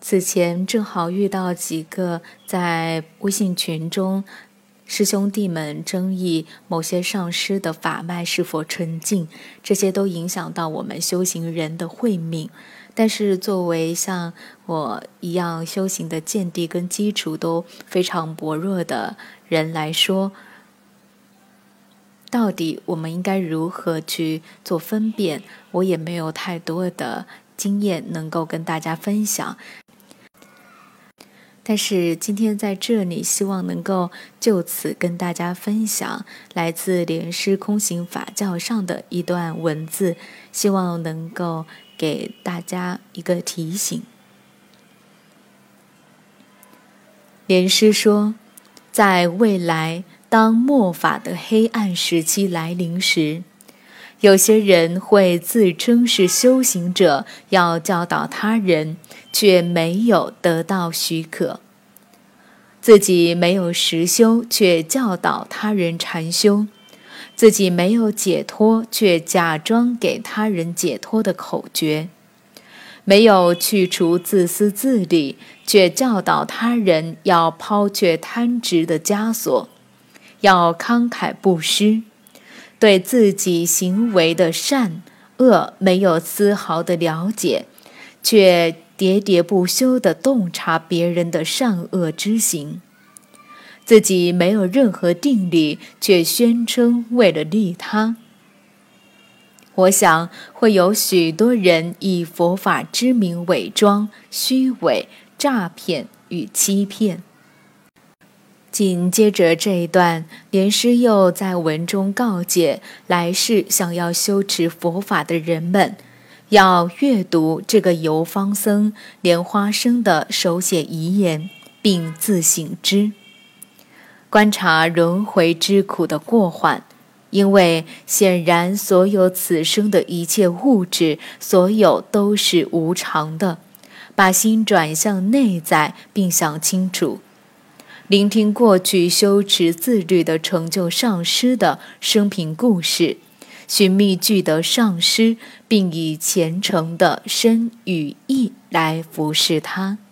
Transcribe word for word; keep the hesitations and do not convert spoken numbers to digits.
此前正好遇到几个在微信群中师兄弟们争议某些上师的法脉是否纯净，这些都影响到我们修行人的慧命。但是作为像我一样修行的见地跟基础都非常薄弱的人来说，到底我们应该如何去做分辨，我也没有太多的经验能够跟大家分享。但是今天在这里希望能够就此跟大家分享来自莲师空行法教上的一段文字，希望能够给大家一个提醒。莲师说，在未来当末法的黑暗时期来临时，有些人会自称是修行者，要教导他人，却没有得到许可；自己没有实修，却教导他人禅修；自己没有解脱，却假装给他人解脱的口诀；没有去除自私自利，却教导他人要抛却贪执的枷锁，要慷慨布施。对自己行为的善恶没有丝毫的了解，却喋喋不休地洞察别人的善恶之行；自己没有任何定力，却宣称为了利他。我想会有许多人以佛法之名伪装、虚伪、诈骗与欺骗。紧接着这一段，莲师又在文中告诫来世想要修持佛法的人们，要阅读这个游方僧莲花生的手写遗言，并自省之，观察轮回之苦的过患。因为显然所有此生的一切物质，所有都是无常的，把心转向内在，并想清楚，聆听过去修持自律的成就上师的生平故事，寻觅具得上师，并以虔诚的身与意来服侍他。